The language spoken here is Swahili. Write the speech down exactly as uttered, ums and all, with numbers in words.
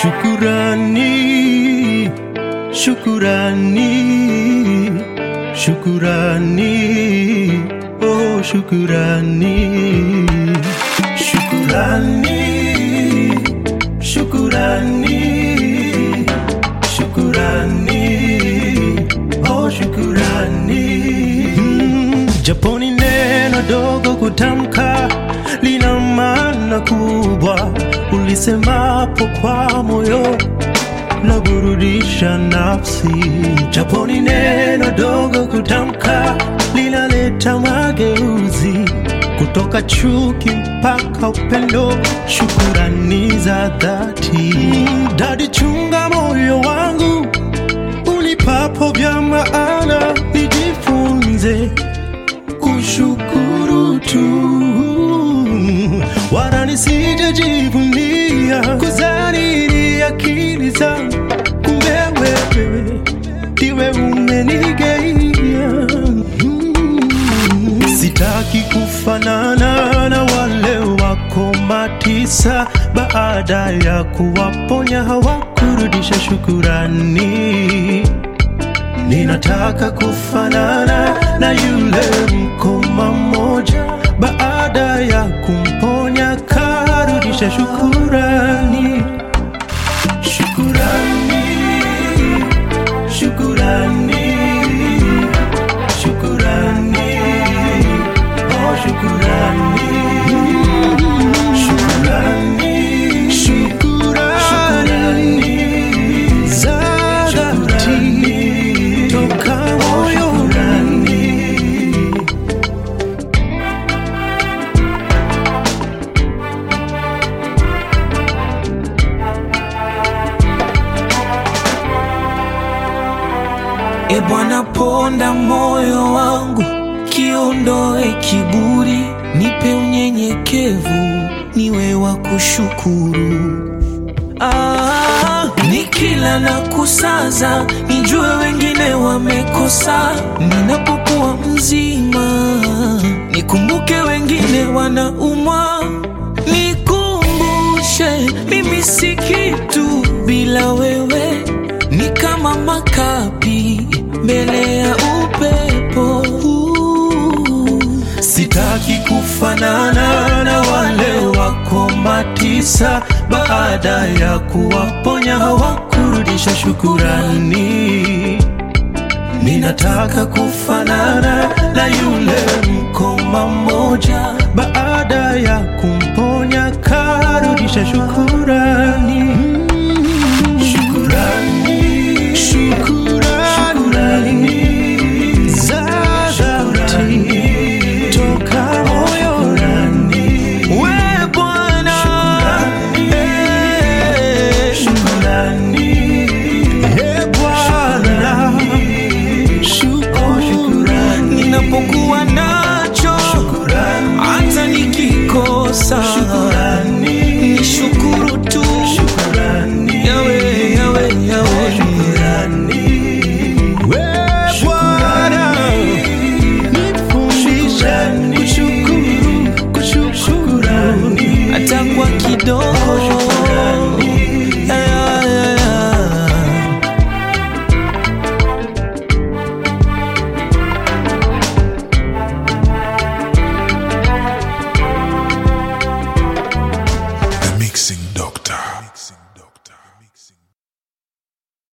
Shukurani, shukurani, shukurani, oh shukurani, shukurani, shukurani, shukurani, oh shukurani. Mm, japoni neno dogo kutamka lina maana kubwa, ulisemapo kwa moyo la burudisha nafsi. Japoni neno dogo kutamka linaleta mageuzi, kutoka chuki mpaka upendo, shukurani za dhati. Dadi, chunga moyo wangu unipapo vya maana, nijifunze kushukuru tu, wala nisijivunia kuzani ni akili zangu, kumbe wewe ndiwe umenigeukia. Mm. Sitaki kufanana na wale wako matisa, baada ya kuwaponya hawakurudisha shukurani. Ninataka kufanana na yule mkoma mmoja, baada ya kumponya karudisha shukurani. Shukurani, shukurani, shukurani, oh shukurani, shukurani, shukurani za dhati toka moyoni. E Bwana, ponda moyo wangu, kiondoe kiburi, nipe unyenyekevu, niwe wa kushukuru. Ah, nikila na kusaza, nijue wengine wamekosa. Ninapokuwa mzima, nikumbuke wengine wanaumwa. Nikumbushe mimi si kitu bila wewe, ni kama makapi mbele ya upepo. Sitaki kufanana na wale wako matisa, baada ya kuwaponya hawakurudisha shukurani. Ninataka kufanana na yule mkoma mmoja, baada ya kumponya karudisha shukurani. Shukurani, shukurani za dhati toka moyoni. We Bwana, shukurani, e Bwana, shukurani. Ninapokuwa nacho, hata nikikosa,